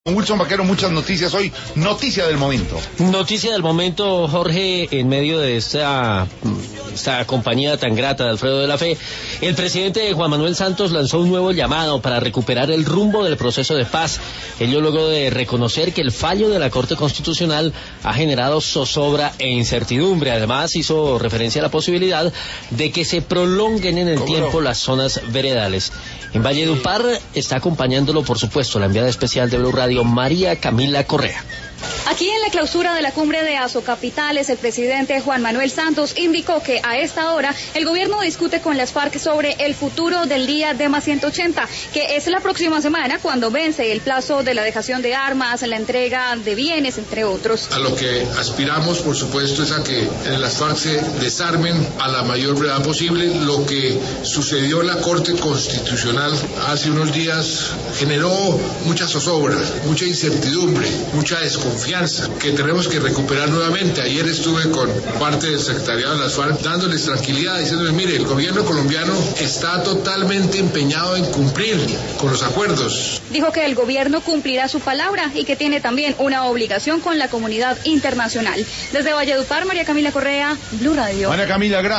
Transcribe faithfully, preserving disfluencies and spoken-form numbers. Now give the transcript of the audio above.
Wilson Vaquero, muchas noticias hoy, noticia del momento. Noticia del momento, Jorge, en medio de esta, esta compañía tan grata de Alfredo de la Fe, el presidente Juan Manuel Santos lanzó un nuevo llamado para recuperar el rumbo del proceso de paz. Ello luego de reconocer que el fallo de la Corte Constitucional ha generado zozobra e incertidumbre. Además, hizo referencia a la posibilidad de que se prolonguen en el ¿Cómo tiempo no? las zonas veredales. En Valledupar está acompañándolo, por supuesto, la enviada especial de Blue Radio, María Camila Correa. Aquí en la clausura de la cumbre de Azocapitales, el presidente Juan Manuel Santos indicó que a esta hora el gobierno discute con las FARC sobre el futuro del día D más ciento ochenta, que es la próxima semana cuando vence el plazo de la dejación de armas, la entrega de bienes, entre otros. A lo que aspiramos, por supuesto, es a que las FARC se desarmen a la mayor brevedad posible. Lo que sucedió en la Corte Constitucional hace unos días generó mucha zozobra, mucha incertidumbre, mucha desconfianza que tenemos que recuperar nuevamente. Ayer estuve con parte del secretariado de las FARC dándoles tranquilidad, diciéndoles, mire, el gobierno colombiano está totalmente empeñado en cumplir con los acuerdos. Dijo que el gobierno cumplirá su palabra y que tiene también una obligación con la comunidad internacional. Desde Valledupar, María Camila Correa, Blue Radio. María Camila, gracias.